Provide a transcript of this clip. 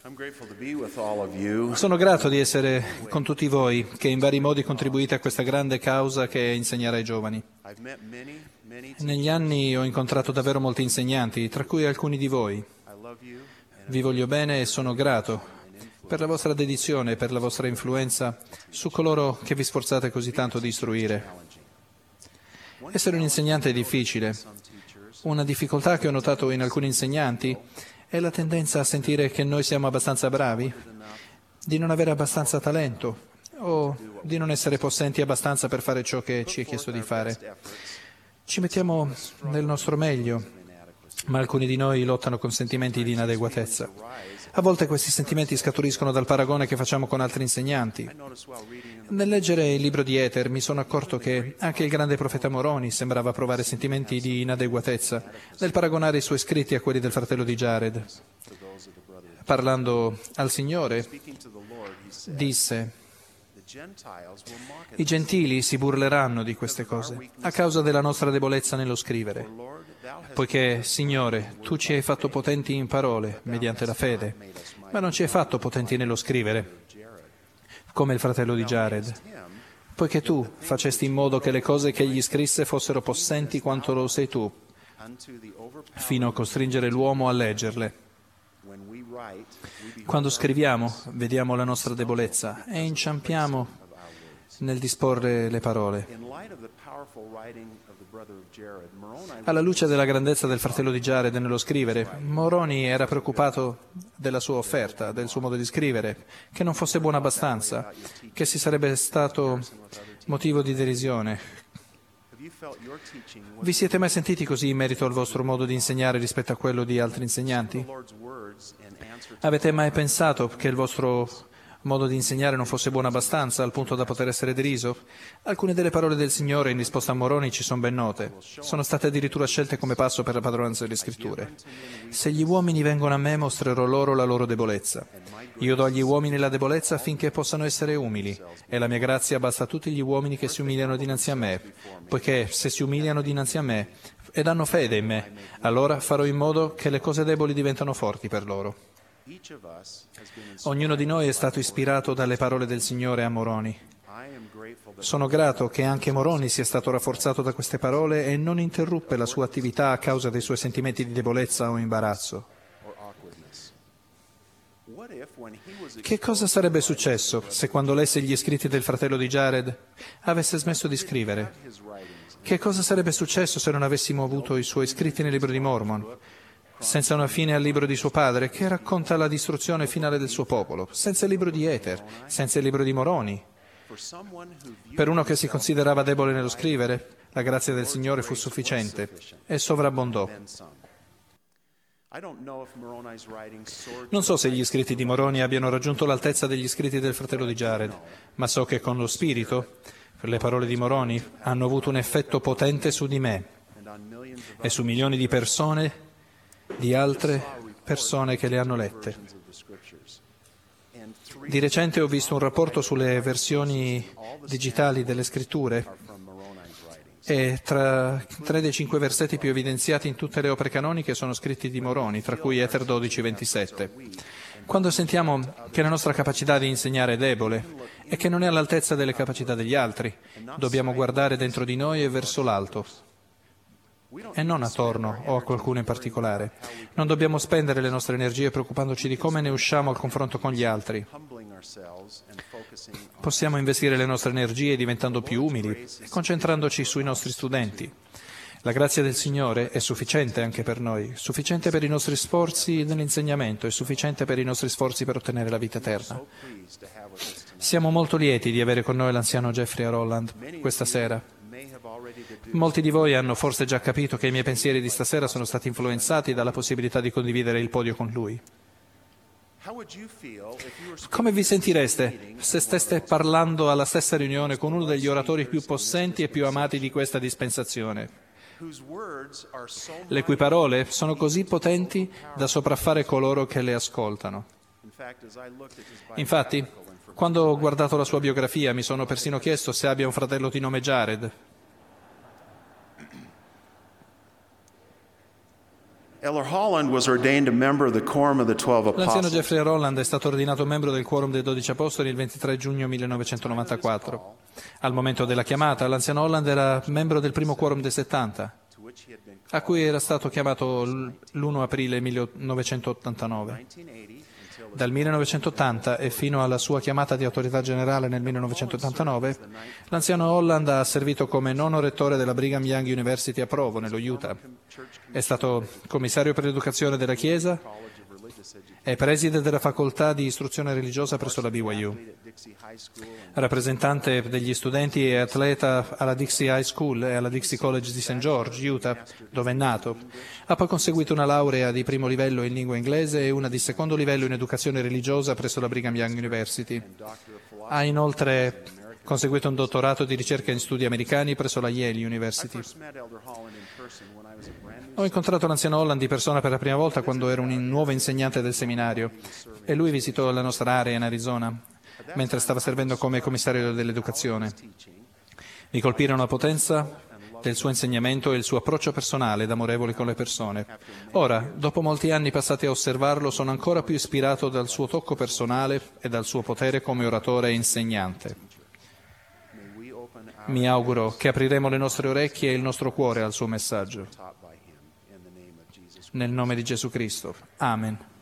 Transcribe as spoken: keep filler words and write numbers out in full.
Sono grato di essere con tutti voi che in vari modi contribuite a questa grande causa che è insegnare ai giovani. Negli anni ho incontrato davvero molti insegnanti, tra cui alcuni di voi. Vi voglio bene e sono grato per la vostra dedizione e per la vostra influenza su coloro che vi sforzate così tanto di istruire. Essere un insegnante è difficile. Una difficoltà che ho notato in alcuni insegnanti è la tendenza a sentire che noi siamo abbastanza bravi, di non avere abbastanza talento o di non essere possenti abbastanza per fare ciò che ci è chiesto di fare. Ci mettiamo nel nostro meglio, ma alcuni di noi lottano con sentimenti di inadeguatezza. A volte questi sentimenti scaturiscono dal paragone che facciamo con altri insegnanti. Nel leggere il libro di Ether mi sono accorto che anche il grande profeta Moroni sembrava provare sentimenti di inadeguatezza nel paragonare i suoi scritti a quelli del fratello di Jared. Parlando al Signore, disse: i gentili si burleranno di queste cose a causa della nostra debolezza nello scrivere, poiché, Signore, Tu ci hai fatto potenti in parole, mediante la fede, ma non ci hai fatto potenti nello scrivere, come il fratello di Jared, poiché Tu facesti in modo che le cose che egli scrisse fossero possenti quanto lo sei Tu, fino a costringere l'uomo a leggerle. Quando scriviamo, vediamo la nostra debolezza e inciampiamo nel disporre le parole. Alla luce della grandezza del fratello di Jared nello scrivere, Moroni era preoccupato della sua offerta, del suo modo di scrivere, che non fosse buono abbastanza, che si sarebbe stato motivo di derisione. Vi siete mai sentiti così in merito al vostro modo di insegnare rispetto a quello di altri insegnanti? Avete mai pensato che il vostro modo di insegnare non fosse buono abbastanza al punto da poter essere deriso? Alcune delle parole del Signore in risposta a Moroni ci sono ben note. Sono state addirittura scelte come passo per la padronanza delle Scritture. Se gli uomini vengono a me, mostrerò loro la loro debolezza. Io do agli uomini la debolezza affinché possano essere umili, e la mia grazia basta a tutti gli uomini che si umiliano dinanzi a me, poiché se si umiliano dinanzi a me ed hanno fede in me, allora farò in modo che le cose deboli diventano forti per loro. Ognuno di noi è stato ispirato dalle parole del Signore a Moroni. Sono grato che anche Moroni sia stato rafforzato da queste parole e non interruppe la sua attività a causa dei suoi sentimenti di debolezza o imbarazzo. Che cosa sarebbe successo se quando lesse gli scritti del fratello di Jared avesse smesso di scrivere? Che cosa sarebbe successo se non avessimo avuto i suoi scritti nel libro di Mormon? Senza una fine al libro di suo padre, che racconta la distruzione finale del suo popolo, senza il libro di Ether, senza il libro di Moroni. Per uno che si considerava debole nello scrivere, la grazia del Signore fu sufficiente e sovrabbondò. Non so se gli scritti di Moroni abbiano raggiunto l'altezza degli scritti del fratello di Jared, ma so che con lo Spirito, le parole di Moroni hanno avuto un effetto potente su di me e su milioni di persone, di altre persone che le hanno lette. Di recente ho visto un rapporto sulle versioni digitali delle scritture e tra tre dei cinque versetti più evidenziati in tutte le opere canoniche sono scritti di Moroni, tra cui Ether dodici ventisette. Quando sentiamo che la nostra capacità di insegnare è debole e che non è all'altezza delle capacità degli altri, dobbiamo guardare dentro di noi e verso l'alto, e non attorno o a qualcuno in particolare. Non dobbiamo spendere le nostre energie preoccupandoci di come ne usciamo al confronto con gli altri. Possiamo investire le nostre energie diventando più umili e concentrandoci sui nostri studenti. La grazia del Signore è sufficiente anche per noi, sufficiente per i nostri sforzi nell'insegnamento e sufficiente per i nostri sforzi per ottenere la vita eterna. Siamo molto lieti di avere con noi l'anziano Jeffrey Rowland questa sera. Molti di voi hanno forse già capito che i miei pensieri di stasera sono stati influenzati dalla possibilità di condividere il podio con lui. Come vi sentireste se steste parlando alla stessa riunione con uno degli oratori più possenti e più amati di questa dispensazione, le cui parole sono così potenti da sopraffare coloro che le ascoltano? Infatti, quando ho guardato la sua biografia, mi sono persino chiesto se abbia un fratello di nome Jared. Elder Holland was ordained a member of the Quorum of the Twelve L'anziano Apostles. Jeffrey Holland è stato ordinato membro del Quorum dei Dodici Apostoli il ventitré giugno millenovecentonovantaquattro. Al momento della chiamata, l'anziano Holland era membro del primo Quorum dei settanta, a cui era stato chiamato l'primo aprile millenovecentottantanove. Dal millenovecentottanta e fino alla sua chiamata di autorità generale nel millenovecentottantanove, l'anziano Holland ha servito come nono rettore della Brigham Young University a Provo, nello Utah. È stato commissario per l'educazione della Chiesa e preside della facoltà di istruzione religiosa presso la B Y U. Rappresentante degli studenti e atleta alla Dixie High School e alla Dixie College di Saint George, Utah, dove è nato. Ha poi conseguito una laurea di primo livello in lingua inglese e una di secondo livello in educazione religiosa presso la Brigham Young University. Ha inoltre conseguito un dottorato di ricerca in studi americani presso la Yale University. Ho incontrato l'anziano Holland di persona per la prima volta quando ero un nuovo insegnante del seminario e lui visitò la nostra area in Arizona mentre stava servendo come commissario dell'educazione. Mi colpirono la potenza del suo insegnamento e il suo approccio personale ed amorevole con le persone. Ora, dopo molti anni passati a osservarlo, sono ancora più ispirato dal suo tocco personale e dal suo potere come oratore e insegnante. Mi auguro che apriremo le nostre orecchie e il nostro cuore al suo messaggio. Nel nome di Gesù Cristo. Amen.